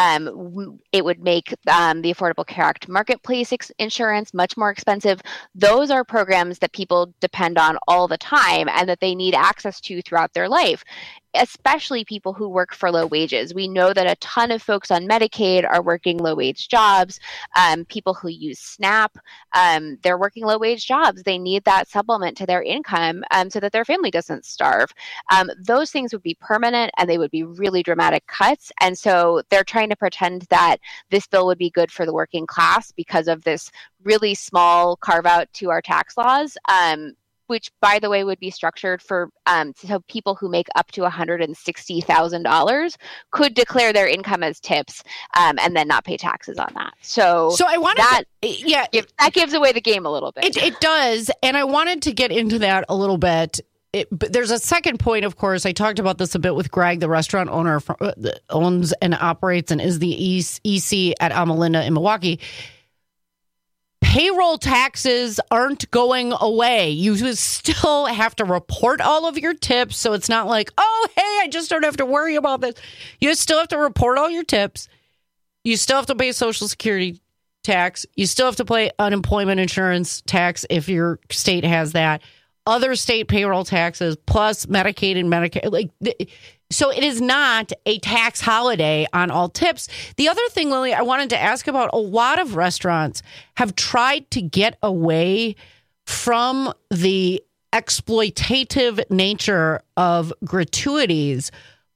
It would make the Affordable Care Act marketplace insurance much more expensive. Those are programs that people depend on all the time and that they need access to throughout their life, especially people who work for low wages. We know that a ton of folks on Medicaid are working low-wage jobs. People who use SNAP, they're working low-wage jobs. They need that supplement to their income so that their family doesn't starve. Those things would be permanent, and they would be really dramatic cuts. And so they're trying to pretend that this bill would be good for the working class because of this really small carve-out to our tax laws, which, by the way, would be structured for so people who make up to $160,000 could declare their income as tips and then not pay taxes on that. So I wanted that gives away the game a little bit. It does, and I wanted to get into that a little bit. But there's a second point, of course. I talked about this a bit with Greg, the restaurant owner that owns and operates and is the EC at Amalinda in Milwaukee. Payroll taxes aren't going away. You still have to report all of your tips. So it's not like, oh, hey, I just don't have to worry about this. You still have to report all your tips. You still have to pay Social Security tax. You still have to pay unemployment insurance tax if your state has that. Other state payroll taxes, plus Medicaid and Medicare. So it is not a tax holiday on all tips. The other thing, Lily, I wanted to ask about, a lot of restaurants have tried to get away from the exploitative nature of gratuities by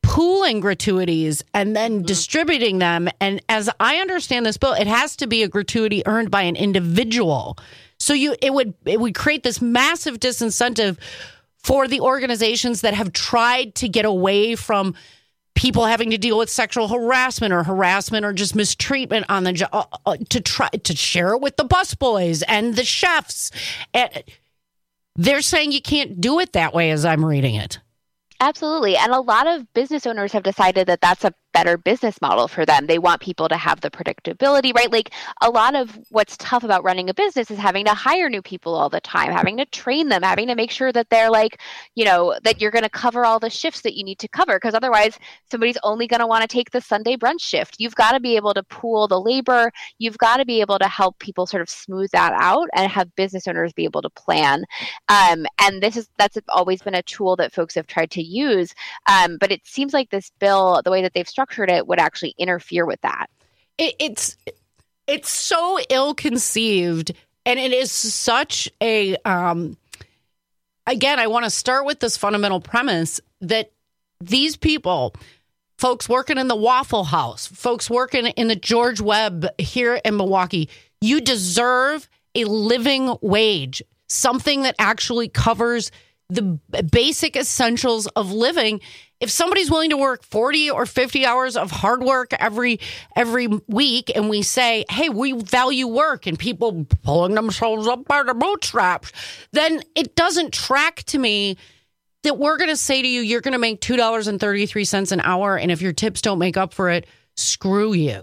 pooling gratuities and then distributing them. And as I understand this bill, it has to be a gratuity earned by an individual. So it would create this massive disincentive for the organizations that have tried to get away from people having to deal with sexual harassment or just mistreatment on the job to try to share it with the busboys and the chefs. And they're saying you can't do it that way as I'm reading it. Absolutely. And a lot of business owners have decided that that's a better business model for them. They want people to have the predictability, right? Like a lot of what's tough about running a business is having to hire new people all the time, having to train them, having to make sure that they're like, that you're going to cover all the shifts that you need to cover, because otherwise somebody's only going to want to take the Sunday brunch shift. You've got to be able to pool the labor. You've got to be able to help people sort of smooth that out and have business owners be able to plan. And that's always been a tool that folks have tried to use. But it seems like this bill, the way that they've structured it, would actually interfere with that. It's so ill-conceived, and it is such a again, I want to start with this fundamental premise that these people, folks working in the Waffle House, folks working in the George Webb here in Milwaukee, you deserve a living wage, something that actually covers the basic essentials of living. If somebody's willing to work 40 or 50 hours of hard work every week, and we say, hey, we value work, and people pulling themselves up by their bootstraps, then it doesn't track to me that we're going to say to you, you're going to make $2.33 an hour, and if your tips don't make up for it, screw you.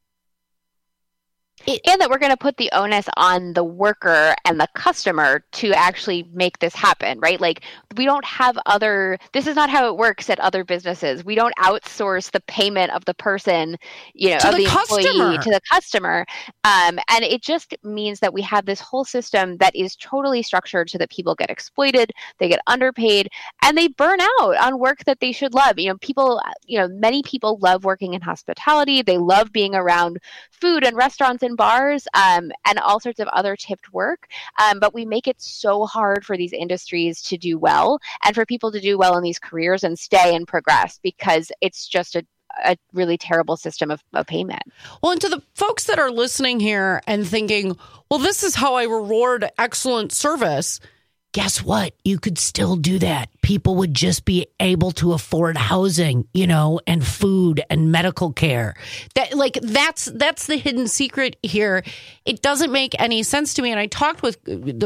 And that we're going to put the onus on the worker and the customer to actually make this happen, right? Like we don't have this is not how it works at other businesses. We don't outsource the payment of the person, of the employee to the customer. And it just means that we have this whole system that is totally structured so that people get exploited, they get underpaid, and they burn out on work that they should love. Many people love working in hospitality. They love being around food and restaurants and bars and all sorts of other tipped work. But we make it so hard for these industries to do well and for people to do well in these careers and stay and progress, because it's just a really terrible system of payment. Well, and to the folks that are listening here and thinking, well, this is how I reward excellent service. Guess what? You could still do that. People would just be able to afford housing, and food and medical care. That's the hidden secret here. It doesn't make any sense to me. And I talked with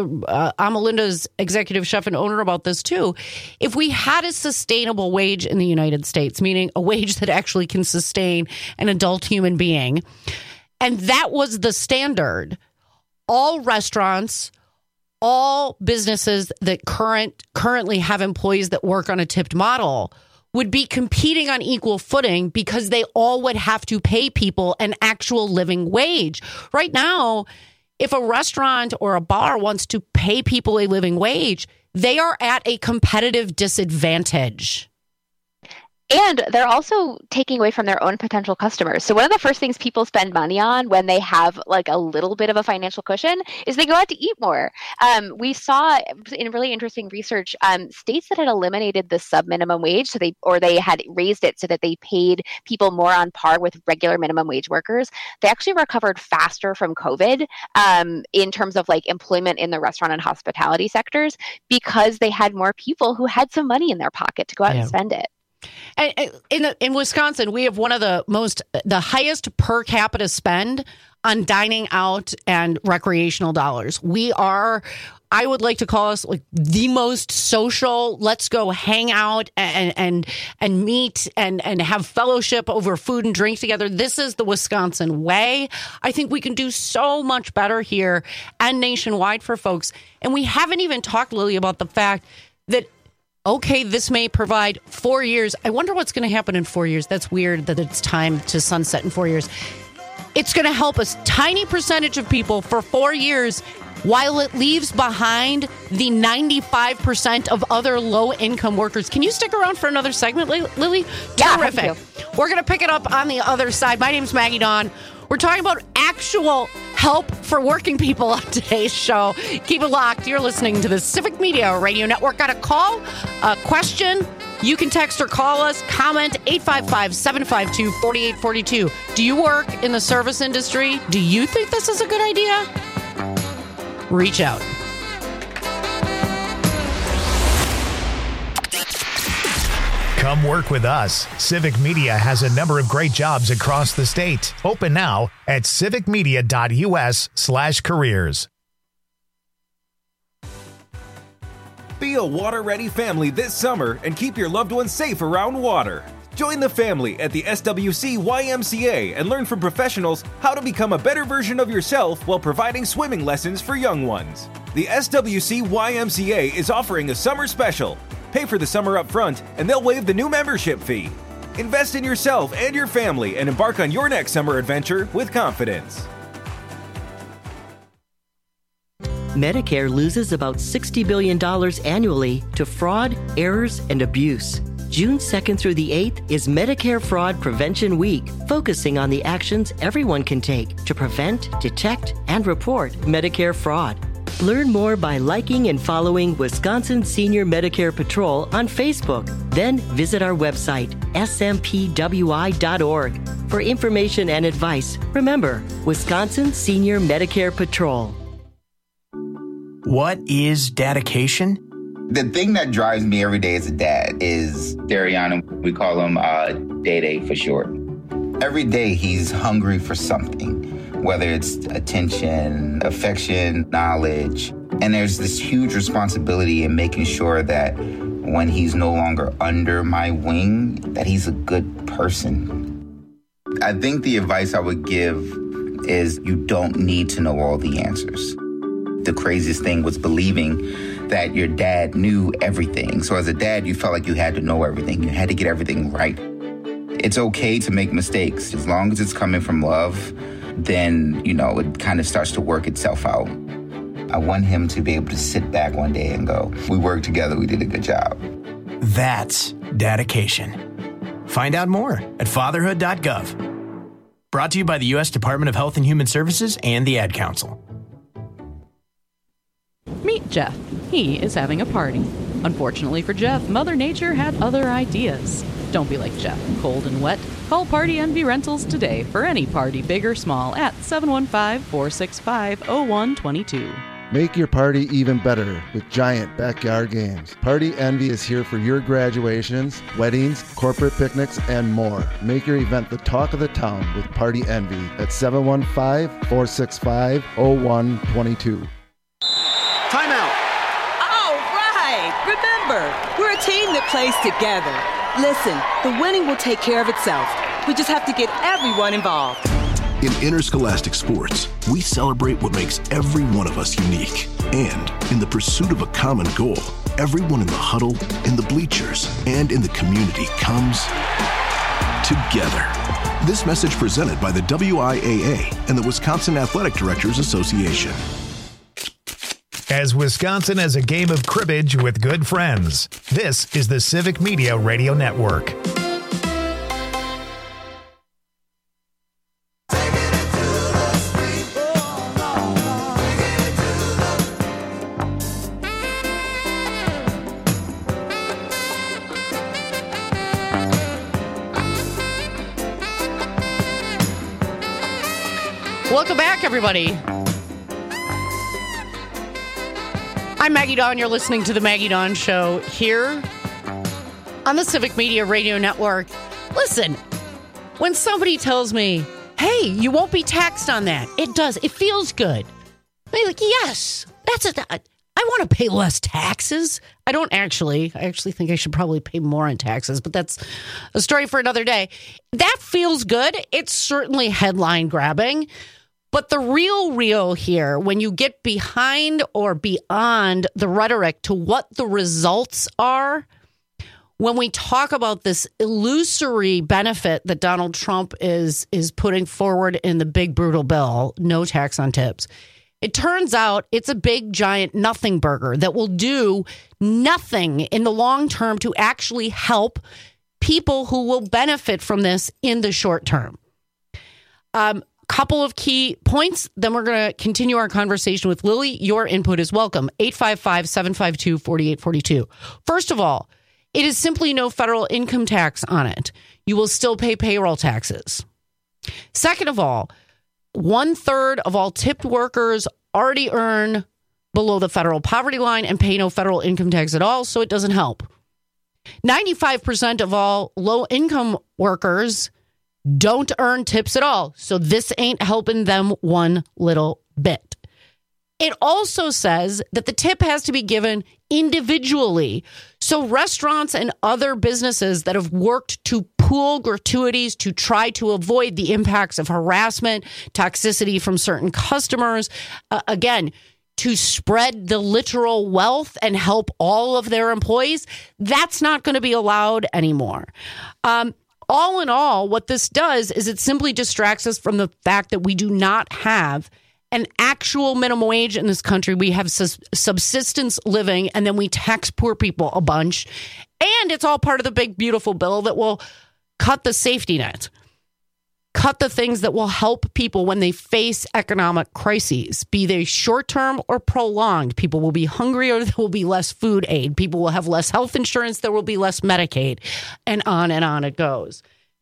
Amalinda's executive chef and owner about this too. If we had a sustainable wage in the United States, meaning a wage that actually can sustain an adult human being, and that was the standard, all restaurants, all businesses that currently have employees that work on a tipped model would be competing on equal footing, because they all would have to pay people an actual living wage. Right now, if a restaurant or a bar wants to pay people a living wage, they are at a competitive disadvantage. And they're also taking away from their own potential customers. So one of the first things people spend money on when they have like a little bit of a financial cushion is they go out to eat more. We saw in really interesting research, states that had eliminated the sub-minimum wage, they had raised it so that they paid people more on par with regular minimum wage workers. They actually recovered faster from COVID in terms of like employment in the restaurant and hospitality sectors, because they had more people who had some money in their pocket to go out and spend it. In Wisconsin, we have one of the highest per capita spend on dining out and recreational dollars. I would like to call us like the most social. Let's go hang out and meet and have fellowship over food and drink together. This is the Wisconsin way. I think we can do so much better here and nationwide for folks. And we haven't even talked, Lily, about the fact that, okay, this may provide 4 years. I wonder what's going to happen in 4 years. That's weird that it's time to sunset in 4 years. It's going to help a tiny percentage of people for 4 years, while it leaves behind the 95% of other low-income workers. Can you stick around for another segment, Lily? Yeah, terrific. We're going to pick it up on the other side. My name's Maggie Dawn. We're talking about actual help for working people on today's show. Keep it locked. You're listening to the Civic Media Radio Network. Got a call, a question, You can text or call us, comment 855-752-4842. Do you work in the service industry? Do you think this is a good idea? Reach out. Come work with us. Civic Media has a number of great jobs across the state. Open now at civicmedia.us/careers. Be a water-ready family this summer and keep your loved ones safe around water. Join the family at the SWC YMCA and learn from professionals how to become a better version of yourself while providing swimming lessons for young ones. The SWC YMCA is offering a summer special. Pay for the summer up front, and they'll waive the new membership fee. Invest in yourself and your family and embark on your next summer adventure with confidence. Medicare loses about $60 billion annually to fraud, errors, and abuse. June 2nd through the 8th is Medicare Fraud Prevention Week, focusing on the actions everyone can take to prevent, detect, and report Medicare fraud. Learn more by liking and following Wisconsin Senior Medicare Patrol on Facebook. Then visit our website, smpwi.org, for information and advice. Remember, Wisconsin Senior Medicare Patrol. What is dedication? The thing that drives me every day as a dad is Darian. We call him Day-Day for short. Every day he's hungry for something, whether it's attention, affection, knowledge. And there's this huge responsibility in making sure that when he's no longer under my wing, that he's a good person. I think the advice I would give is you don't need to know all the answers. The craziest thing was believing that your dad knew everything. So as a dad, you felt like you had to know everything. You had to get everything right. It's okay to make mistakes. As long as it's coming from love, then, it kind of starts to work itself out. I want him to be able to sit back one day and go, we worked together, we did a good job. That's dedication. Find out more at fatherhood.gov. Brought to you by the U.S. Department of Health and Human Services and the Ad Council. Meet Jeff. He is having a party. Unfortunately for Jeff, Mother Nature had other ideas. Don't be like Jeff, cold and wet. Call Party Envy Rentals today for any party, big or small, at 715-465-0122. Make your party even better with giant backyard games. Party Envy is here for your graduations, weddings, corporate picnics, and more. Make your event the talk of the town with Party Envy at 715-465-0122. Timeout. All right. Remember, we're a team that plays together. Listen, the winning will take care of itself. We just have to get everyone involved. In interscholastic sports, we celebrate what makes every one of us unique. And in the pursuit of a common goal, everyone in the huddle, in the bleachers, and in the community comes together. This message presented by the WIAA and the Wisconsin Athletic Directors Association. As Wisconsin as a game of cribbage with good friends. This is the Civic Media Radio Network. Welcome back, everybody. I'm Maggie Dawn. You're listening to the Maggie Dawn Show here on the Civic Media Radio Network. Listen, when somebody tells me, hey, you won't be taxed on that, it does. It feels good. I'm like, yes, I want to pay less taxes. I actually think I should probably pay more in taxes, but that's a story for another day. That feels good. It's certainly headline grabbing. But the real here, when you get behind or beyond the rhetoric to what the results are, when we talk about this illusory benefit that Donald Trump is putting forward in the big brutal bill, no tax on tips, it turns out it's a big giant nothing burger that will do nothing in the long term to actually help people who will benefit from this in the short term. Couple of key points, then we're going to continue our conversation with Lily. Your input is welcome. 855-752-4842. First of all, It is simply no federal income tax on it. You will still pay payroll taxes. Second of all, 1/3 of all tipped workers already earn below the federal poverty line and pay no federal income tax at all, so it doesn't help. 95% of all low-income workers don't earn tips at all, so this ain't helping them one little bit. It also says that the tip has to be given individually. So restaurants and other businesses that have worked to pool gratuities to try to avoid the impacts of harassment, toxicity from certain customers, again, to spread the literal wealth and help all of their employees, that's not going to be allowed anymore. All in all, what this does is it simply distracts us from the fact that we do not have an actual minimum wage in this country. We have subsistence living, and then we tax poor people a bunch. And it's all part of the big, beautiful bill that will cut the safety net, cut the things that will help people when they face economic crises, be they short-term or prolonged. People will be hungrier, there will be less food aid. People will have less health insurance, there will be less Medicaid, and on it goes.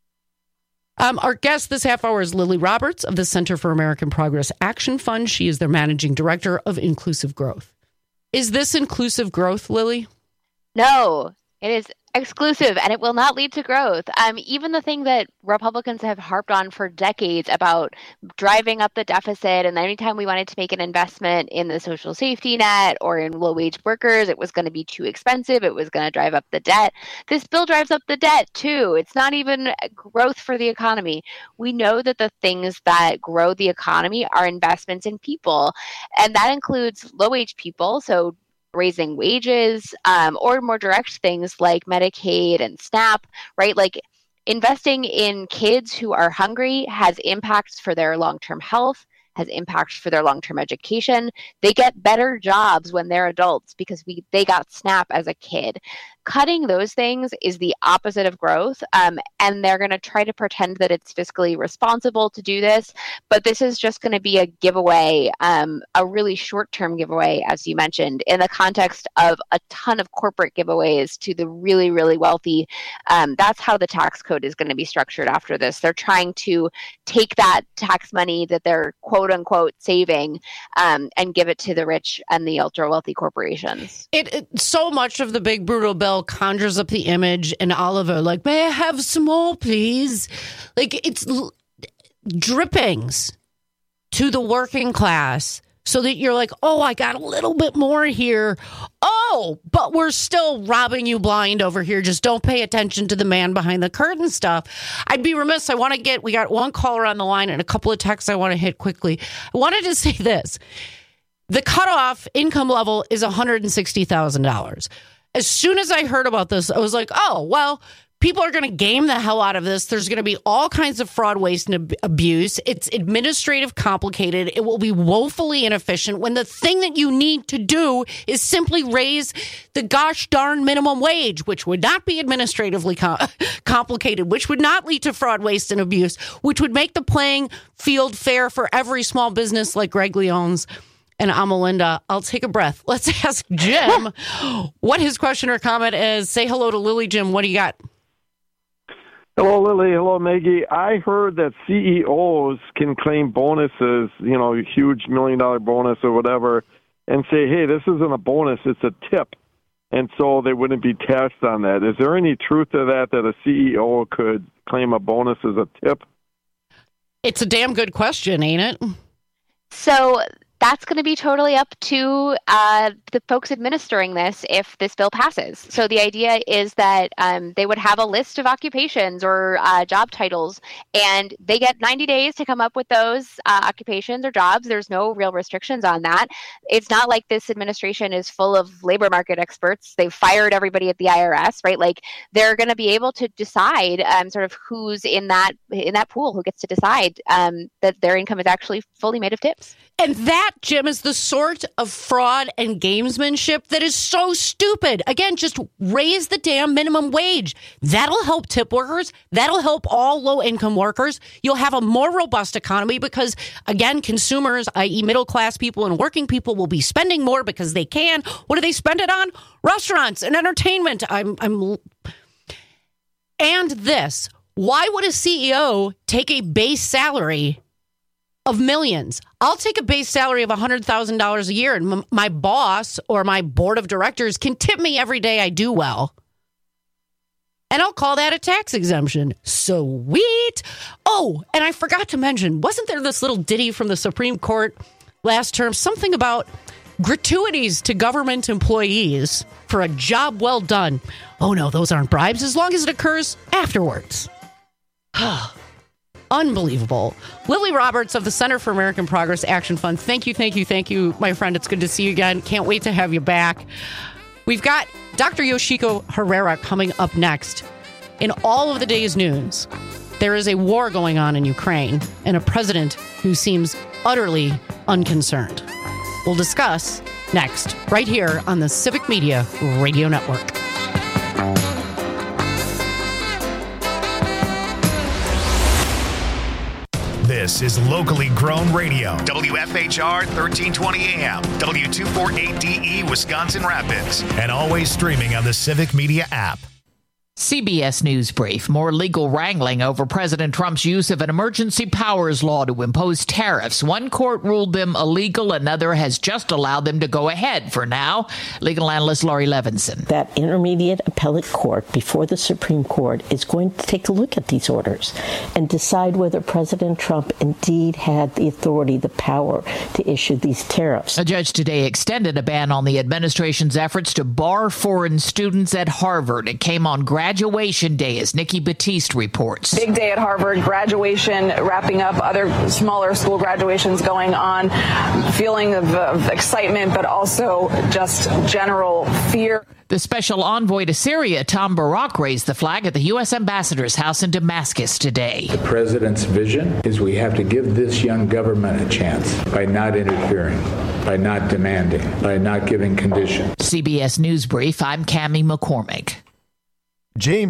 Our guest this half hour is Lily Roberts of the Center for American Progress Action Fund. She is their managing director of Inclusive Growth. Is this inclusive growth, Lily? No, it is exclusive, and it will not lead to growth. Even the thing that Republicans have harped on for decades about driving up the deficit, and anytime we wanted to make an investment in the social safety net or in low-wage workers, it was going to be too expensive. It was going to drive up the debt. This bill drives up the debt, too. It's not even growth for the economy. We know that the things that grow the economy are investments in people, and that includes low-wage people, so raising wages, or more direct things like Medicaid and SNAP, right? Like investing in kids who are hungry has impacts for their long-term health, has impacts for their long-term education. They get better jobs when they're adults because they got SNAP as a kid. Cutting those things is the opposite of growth, and they're going to try to pretend that it's fiscally responsible to do this, but this is just going to be a giveaway, a really short-term giveaway, as you mentioned, in the context of a ton of corporate giveaways to the really, really wealthy. That's how the tax code is going to be structured after this. They're trying to take that tax money that they're quote-unquote saving and give it to the rich and the ultra-wealthy corporations. So much of the big, brutal bill conjures up the image and Oliver, like, may I have some more, please? Like, it's drippings to the working class so that you're like, oh, I got a little bit more here. Oh, but we're still robbing you blind over here. Just don't pay attention to the man behind the curtain stuff. I'd be remiss. We got one caller on the line and a couple of texts I want to hit quickly. I wanted to say this. The cutoff income level is $160,000. As soon as I heard about this, I was like, oh, well, people are going to game the hell out of this. There's going to be all kinds of fraud, waste, and abuse. It's administrative complicated. It will be woefully inefficient when the thing that you need to do is simply raise the gosh darn minimum wage, which would not be administratively complicated, which would not lead to fraud, waste, and abuse, which would make the playing field fair for every small business like Greg Leone's. And I'm Melinda. I'll take a breath. Let's ask Jim what his question or comment is. Say hello to Lily, Jim. What do you got? Hello, Lily. Hello, Maggie. I heard that CEOs can claim bonuses, a huge $1 million bonus or whatever, and say, hey, this isn't a bonus, it's a tip. And so they wouldn't be taxed on that. Is there any truth to that a CEO could claim a bonus as a tip? It's a damn good question, ain't it? So that's going to be totally up to the folks administering this if this bill passes. So the idea is that they would have a list of occupations or job titles, and they get 90 days to come up with those occupations or jobs. There's no real restrictions on that. It's not like this administration is full of labor market experts. They've fired everybody at the IRS, right? Like they're going to be able to decide sort of who's in that pool, who gets to decide that their income is actually fully made of tips. And that That, Jim, is the sort of fraud and gamesmanship that is so stupid. Again, just raise the damn minimum wage. That'll help tip workers. That'll help all low-income workers. You'll have a more robust economy because, again, consumers, i.e. middle-class people and working people, will be spending more because they can. What do they spend it on? Restaurants and entertainment. And this. Why would a CEO take a base salary of millions? I'll take a base salary of $100,000 a year, and my boss or my board of directors can tip me every day I do well. And I'll call that a tax exemption. Sweet. Oh, and I forgot to mention, wasn't there this little ditty from the Supreme Court last term, something about gratuities to government employees for a job well done? Oh, no, those aren't bribes as long as it occurs afterwards. Unbelievable. Lily Roberts of the Center for American Progress Action Fund. Thank you, my friend. It's good to see you again. Can't wait to have you back. We've got Dr. Yoshiko Herrera coming up next. In all of the day's news, there is a war going on in Ukraine and a president who seems utterly unconcerned. We'll discuss next, right here on the Civic Media Radio Network. This is locally grown radio. WFHR 1320 AM, W248DE Wisconsin Rapids, and always streaming on the Civic Media app. CBS News Brief. More legal wrangling over President Trump's use of an emergency powers law to impose tariffs. One court ruled them illegal. Another has just allowed them to go ahead for now. Legal analyst Laurie Levinson. That intermediate appellate court before the Supreme Court is going to take a look at these orders and decide whether President Trump indeed had the authority, the power to issue these tariffs. A judge today extended a ban on the administration's efforts to bar foreign students at Harvard. It came on graduation day, as Nikki Batiste reports. Big day at Harvard, graduation wrapping up, other smaller school graduations going on, feeling of excitement, but also just general fear. The special envoy to Syria, Tom Barak, raised the flag at the U.S. ambassador's house in Damascus today. The president's vision is we have to give this young government a chance by not interfering, by not demanding, by not giving conditions. CBS News Brief, I'm Cammie McCormick. James